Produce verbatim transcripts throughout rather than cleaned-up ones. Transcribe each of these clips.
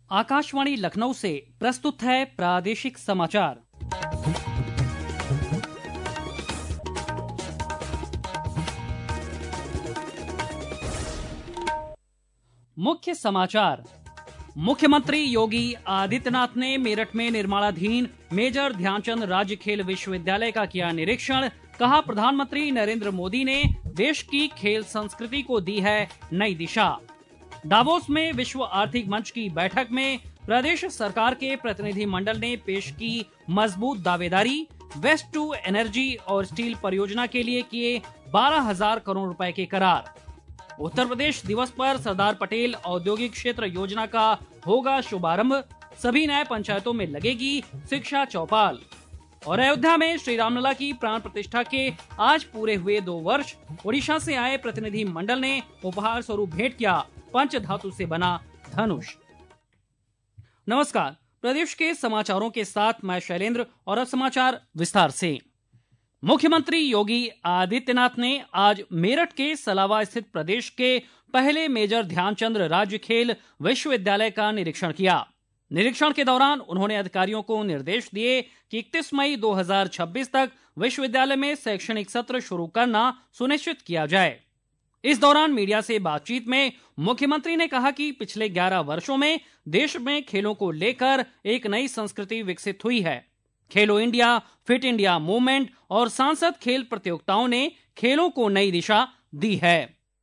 आकाशवाणी लखनऊ से प्रस्तुत है प्रादेशिक समाचार। मुख्य समाचार। मुख्यमंत्री योगी आदित्यनाथ ने मेरठ में निर्माणाधीन मेजर ध्यानचंद राज्य खेल विश्वविद्यालय का किया निरीक्षण। कहा, प्रधानमंत्री नरेंद्र मोदी ने देश की खेल संस्कृति को दी है नई दिशा। दावोस में विश्व आर्थिक मंच की बैठक में प्रदेश सरकार के प्रतिनिधि मंडल ने पेश की मजबूत दावेदारी। वेस्ट टू एनर्जी और स्टील परियोजना के लिए किए बारह हजार करोड़ रुपए के करार। उत्तर प्रदेश दिवस पर सरदार पटेल औद्योगिक क्षेत्र योजना का होगा शुभारंभ। सभी नए पंचायतों में लगेगी शिक्षा चौपाल। और अयोध्या में श्री रामलला की प्राण प्रतिष्ठा के आज पूरे हुए दो वर्ष। ओडिशा से आए प्रतिनिधि मंडल ने उपहार स्वरूप भेंट किया पंच धातु से बना धनुष। नमस्कार, प्रदेश के समाचारों के साथ मैं शैलेंद्र और अब समाचार विस्तार से। मुख्यमंत्री योगी आदित्यनाथ ने आज मेरठ के सलावा स्थित प्रदेश के पहले मेजर ध्यानचंद राज्य खेल विश्वविद्यालय का निरीक्षण किया। निरीक्षण के दौरान उन्होंने अधिकारियों को निर्देश दिए कि इकतीस मई दो हज़ार छब्बीस तक विश्वविद्यालय में शैक्षणिक सत्र शुरू करना सुनिश्चित किया जाए। इस दौरान मीडिया से बातचीत में मुख्यमंत्री ने कहा कि पिछले ग्यारह वर्षों में देश में खेलों को लेकर एक नई संस्कृति विकसित हुई है। खेलो इंडिया, फिट इंडिया मूवमेंट और सांसद खेल प्रतियोगिताओं ने खेलों को नई दिशा दी है।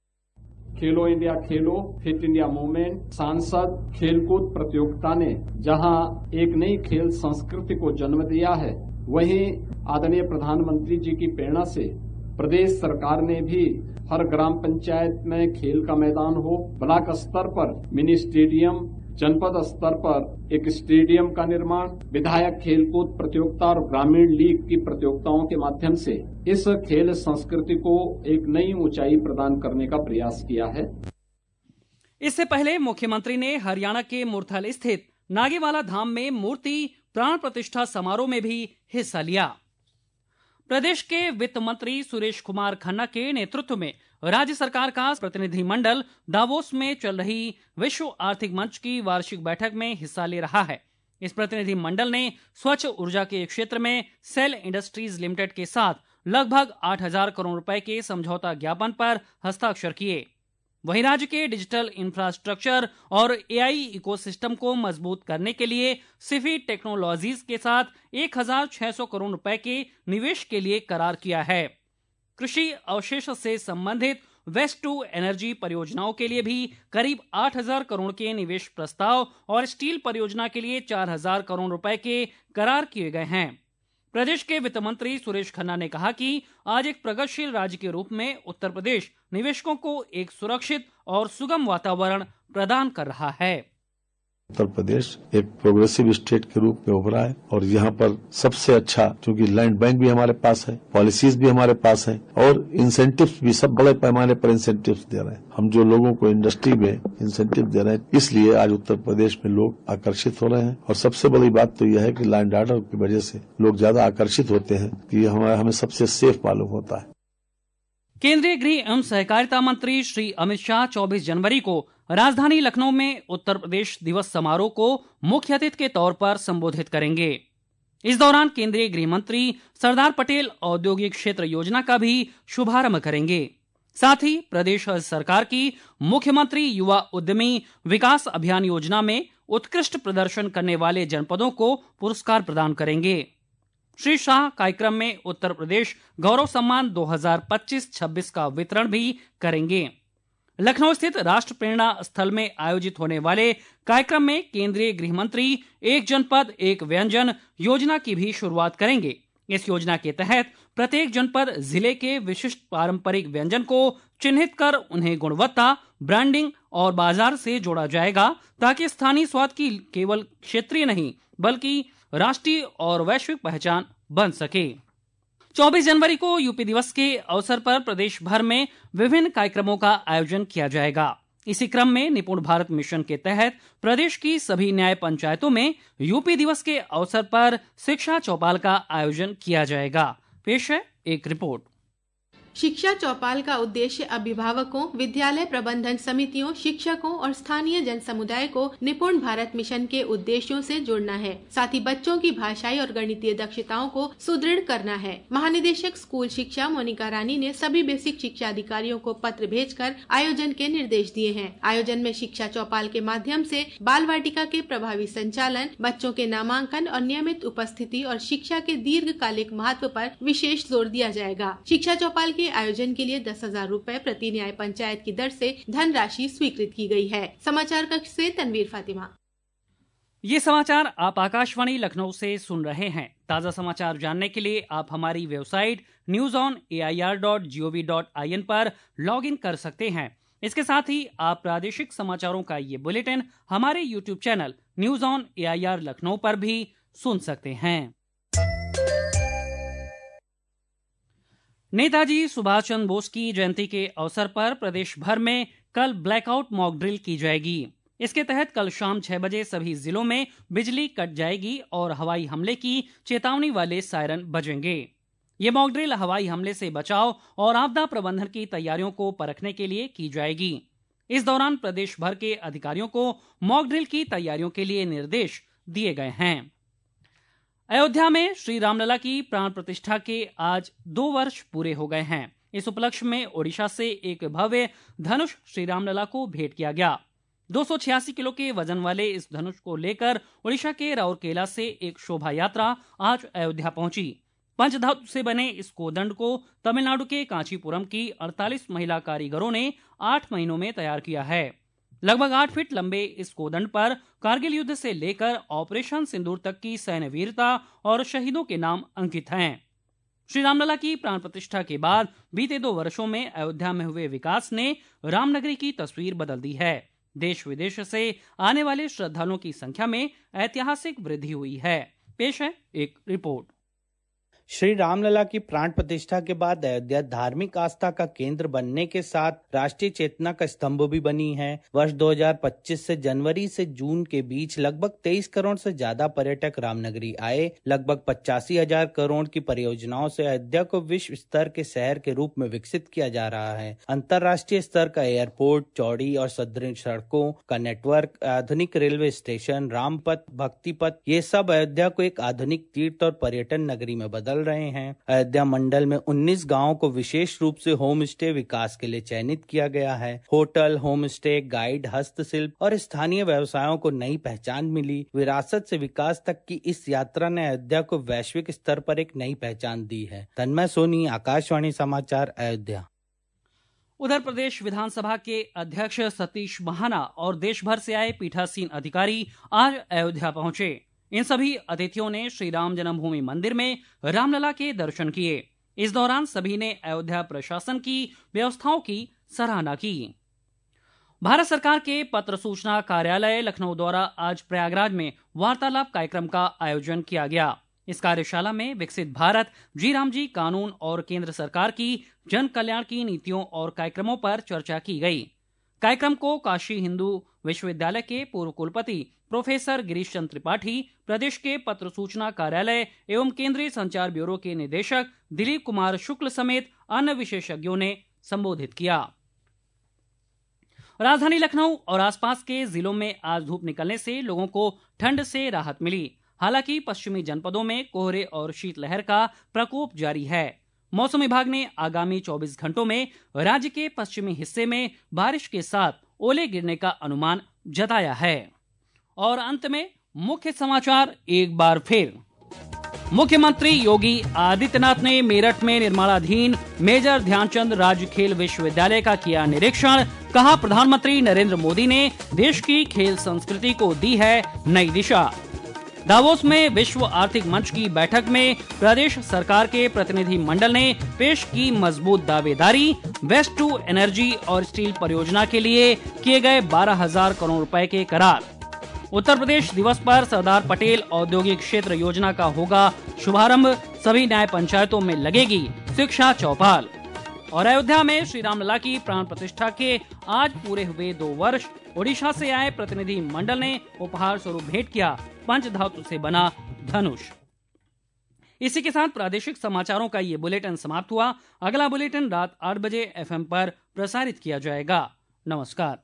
खेलो इंडिया खेलो, फिट इंडिया मूवमेंट, सांसद खेलकूद प्रतियोगिता ने जहां एक नई खेल संस्कृति को जन्म दिया है, वहीं आदरणीय प्रधानमंत्री जी की प्रेरणा से प्रदेश सरकार ने भी हर ग्राम पंचायत में खेल का मैदान हो, ब्लॉक स्तर पर मिनी स्टेडियम, जनपद स्तर पर एक स्टेडियम का निर्माण, विधायक खेलकूद प्रतियोगिता और ग्रामीण लीग की प्रतियोगिताओं के माध्यम से इस खेल संस्कृति को एक नई ऊंचाई प्रदान करने का प्रयास किया है। इससे पहले मुख्यमंत्री ने हरियाणा के मुरथल स्थित नागीवाला धाम में मूर्ति प्राण प्रतिष्ठा समारोह में भी हिस्सा लिया। प्रदेश के वित्त मंत्री सुरेश कुमार खन्ना के नेतृत्व में राज्य सरकार का प्रतिनिधिमंडल दावोस में चल रही विश्व आर्थिक मंच की वार्षिक बैठक में हिस्सा ले रहा है। इस प्रतिनिधि मंडल ने स्वच्छ ऊर्जा के क्षेत्र में सेल इंडस्ट्रीज लिमिटेड के साथ लगभग आठ हजार करोड़ रुपए के समझौता ज्ञापन पर हस्ताक्षर किए। वहीं राज्य के डिजिटल इंफ्रास्ट्रक्चर और एआई इकोसिस्टम को मजबूत करने के लिए सिफी टेक्नोलॉजीज के साथ एक हजार छह सौ करोड़ रुपए के निवेश के लिए करार किया है। कृषि अवशेष से संबंधित वेस्ट टू एनर्जी परियोजनाओं के लिए भी करीब आठ हजार करोड़ के निवेश प्रस्ताव और स्टील परियोजना के लिए चार हजार करोड़ रुपए के करार किए गए हैं। प्रदेश के वित्त मंत्री सुरेश खन्ना ने कहा कि आज एक प्रगतिशील राज्य के रूप में उत्तर प्रदेश निवेशकों को एक सुरक्षित और सुगम वातावरण प्रदान कर रहा है। उत्तर प्रदेश एक प्रोग्रेसिव स्टेट के रूप में उभरा है और यहाँ पर सबसे अच्छा, क्योंकि लैंड बैंक भी हमारे पास है, पॉलिसीज भी हमारे पास है और इंसेंटिव्स भी सब बड़े पैमाने पर इंसेंटिव्स दे रहे हैं। हम जो लोगों को इंडस्ट्री में इंसेंटिव दे रहे हैं, इसलिए आज उत्तर प्रदेश में लोग आकर्षित हो रहे हैं। और सबसे बड़ी बात तो यह है कि लैंड ऑर्डर की वजह से लोग ज्यादा आकर्षित होते हैं कि हमारा हमें सबसे सेफ मालूम होता है। केंद्रीय गृह एवं सहकारिता मंत्री श्री अमित शाह चौबीस जनवरी को राजधानी लखनऊ में उत्तर प्रदेश दिवस समारोह को मुख्य अतिथि के तौर पर संबोधित करेंगे। इस दौरान केंद्रीय गृह मंत्री सरदार पटेल औद्योगिक क्षेत्र योजना का भी शुभारंभ करेंगे। साथ ही प्रदेश सरकार की मुख्यमंत्री युवा उद्यमी विकास अभियान योजना में उत्कृष्ट प्रदर्शन करने वाले जनपदों को पुरस्कार प्रदान करेंगे। श्री शाह कार्यक्रम में उत्तर प्रदेश गौरव सम्मान दो हज़ार पच्चीस छब्बीस का वितरण भी करेंगे। लखनऊ स्थित राष्ट्र प्रेरणा स्थल में आयोजित होने वाले कार्यक्रम में केंद्रीय गृह मंत्री एक जनपद एक व्यंजन योजना की भी शुरुआत करेंगे। इस योजना के तहत प्रत्येक जनपद जिले के विशिष्ट पारंपरिक व्यंजन को चिन्हित कर उन्हें गुणवत्ता, ब्रांडिंग और बाजार से जोड़ा जाएगा, ताकि स्थानीय स्वाद की केवल क्षेत्रीय नहीं बल्कि राष्ट्रीय और वैश्विक पहचान बन सके। चौबीस जनवरी को यूपी दिवस के अवसर पर प्रदेश भर में विभिन्न कार्यक्रमों का आयोजन किया जाएगा। इसी क्रम में निपुण भारत मिशन के तहत प्रदेश की सभी न्याय पंचायतों में यूपी दिवस के अवसर पर शिक्षा चौपाल का आयोजन किया जाएगा। पेश है एक रिपोर्ट। शिक्षा चौपाल का उद्देश्य अभिभावकों, विद्यालय प्रबंधन समितियों, शिक्षकों और स्थानीय जन समुदाय को निपुण भारत मिशन के उद्देश्यों से जोड़ना है, साथ ही बच्चों की भाषाई और गणितीय दक्षताओं को सुदृढ़ करना है। महानिदेशक स्कूल शिक्षा मोनिका रानी ने सभी बेसिक शिक्षा अधिकारियों को पत्र भेजकर आयोजन के निर्देश दिए हैं। आयोजन में शिक्षा चौपाल के माध्यम से बाल वाटिका के प्रभावी संचालन, बच्चों के नामांकन और नियमित उपस्थिति और शिक्षा के दीर्घकालिक महत्व पर विशेष जोर दिया जाएगा। शिक्षा चौपाल के आयोजन के लिए दस हजार रूपए प्रति न्याय पंचायत की दर से धनराशि स्वीकृत की गई है। समाचार कक्ष से तनवीर फातिमा। ये समाचार आप आकाशवाणी लखनऊ से सुन रहे हैं। ताज़ा समाचार जानने के लिए आप हमारी website news on A I R dot G O V dot I N पर लॉग इन कर सकते हैं। इसके साथ ही आप प्रादेशिक समाचारों का ये बुलेटिन हमारे YouTube channel news on A I R Lucknow पर भी सुन सकते हैं। नेताजी सुभाष चंद्र बोस की जयंती के अवसर पर प्रदेश भर में कल ब्लैकआउट मॉक ड्रिल की जाएगी। इसके तहत कल शाम छह बजे सभी जिलों में बिजली कट जाएगी और हवाई हमले की चेतावनी वाले सायरन बजेंगे। ये मॉक ड्रिल हवाई हमले से बचाव और आपदा प्रबंधन की तैयारियों को परखने के लिए की जाएगी। इस दौरान प्रदेश भर के अधिकारियों को मॉक ड्रिल की तैयारियों के लिए निर्देश दिए गए हैं। अयोध्या में श्री रामलला की प्राण प्रतिष्ठा के आज दो वर्ष पूरे हो गए हैं। इस उपलक्ष्य में ओडिशा से एक भव्य धनुष श्री रामलला को भेंट किया गया। दो सौ छियासी किलो के वजन वाले इस धनुष को लेकर ओडिशा के राउरकेला से एक शोभा यात्रा आज अयोध्या पहुंची। पंचधातु से बने इस कोदंड को तमिलनाडु के कांचीपुरम की अड़तालीस महिला कारीगरों ने आठ महीनों में तैयार किया है। लगभग आठ फीट लंबे इस कोदंड पर कारगिल युद्ध से लेकर ऑपरेशन सिंदूर तक की सैन्य वीरता और शहीदों के नाम अंकित हैं। श्री रामलला की प्राण प्रतिष्ठा के बाद बीते दो वर्षों में अयोध्या में हुए विकास ने रामनगरी की तस्वीर बदल दी है। देश विदेश से आने वाले श्रद्धालुओं की संख्या में ऐतिहासिक वृद्धि हुई है। पेश है एक रिपोर्ट। श्री रामलला की प्राण प्रतिष्ठा के बाद अयोध्या धार्मिक आस्था का केंद्र बनने के साथ राष्ट्रीय चेतना का स्तंभ भी बनी है। वर्ष दो हज़ार पच्चीस से जनवरी से जून के बीच लगभग तेईस करोड़ से ज्यादा पर्यटक रामनगरी आए। लगभग पचासी हजार करोड़ की परियोजनाओं से अयोध्या को विश्व स्तर के शहर के रूप में विकसित किया जा रहा है। अंतर्राष्ट्रीय स्तर का एयरपोर्ट, चौड़ी और सुदृढ़ सड़कों का नेटवर्क, आधुनिक रेलवे स्टेशन, रामपथ, भक्ति पथ, ये सब अयोध्या को एक आधुनिक तीर्थ और पर्यटन नगरी में बदल रहे हैं। अयोध्या मंडल में उन्नीस गांवों को विशेष रूप से होम स्टे विकास के लिए चयनित किया गया है। होटल, होम स्टे, गाइड, हस्तशिल्प और स्थानीय व्यवसायों को नई पहचान मिली। विरासत से विकास तक की इस यात्रा ने अयोध्या को वैश्विक स्तर पर एक नई पहचान दी है। तन्मय सोनी, आकाशवाणी समाचार, अयोध्या। उधर प्रदेश विधानसभा के अध्यक्ष सतीश महाना और देश भर से आए पीठासीन अधिकारी आज अयोध्या पहुंचे। इन सभी अतिथियों ने श्री राम जन्मभूमि मंदिर में रामलला के दर्शन किए। इस दौरान सभी ने अयोध्या प्रशासन की व्यवस्थाओं की सराहना की। भारत सरकार के पत्र सूचना कार्यालय लखनऊ द्वारा आज प्रयागराज में वार्तालाप कार्यक्रम का आयोजन किया गया। इस कार्यशाला में विकसित भारत, जी राम जी कानून और केंद्र सरकार की जन कल्याण की नीतियों और कार्यक्रमों पर चर्चा की गई। कार्यक्रम को काशी हिंदू विश्वविद्यालय के पूर्व कुलपति प्रोफेसर गिरीश चंद्र त्रिपाठी, प्रदेश के पत्र सूचना कार्यालय एवं केंद्रीय संचार ब्यूरो के निदेशक दिलीप कुमार शुक्ल समेत अन्य विशेषज्ञों ने संबोधित किया। राजधानी लखनऊ और आसपास के जिलों में आज धूप निकलने से लोगों को ठंड से राहत मिली। हालांकि पश्चिमी जनपदों में कोहरे और शीतलहर का प्रकोप जारी है। मौसम विभाग ने आगामी चौबीस घंटों में राज्य के पश्चिमी हिस्से में बारिश के साथ ओले गिरने का अनुमान जताया है। और अंत में मुख्य समाचार एक बार फिर। मुख्यमंत्री योगी आदित्यनाथ ने मेरठ में निर्माणाधीन मेजर ध्यानचंद राज्य खेल विश्वविद्यालय का किया निरीक्षण। कहा, प्रधानमंत्री नरेंद्र मोदी ने देश की खेल संस्कृति को दी है नई दिशा। दावोस में विश्व आर्थिक मंच की बैठक में प्रदेश सरकार के प्रतिनिधि मंडल ने पेश की मजबूत दावेदारी। वेस्ट टू एनर्जी और स्टील परियोजना के लिए किए गए बारह हजार करोड़ रुपए के करार। उत्तर प्रदेश दिवस पर सरदार पटेल औद्योगिक क्षेत्र योजना का होगा शुभारंभ। सभी न्याय पंचायतों में लगेगी शिक्षा चौपाल। और अयोध्या में श्री रामलला की प्राण प्रतिष्ठा के आज पूरे हुए दो वर्ष। ओडिशा से आए प्रतिनिधि मंडल ने उपहार स्वरूप भेंट किया पंचधातु से बना धनुष। इसी के साथ प्रादेशिक समाचारों का ये बुलेटिन समाप्त हुआ। अगला बुलेटिन रात आठ बजे एफएम पर प्रसारित किया जाएगा। नमस्कार।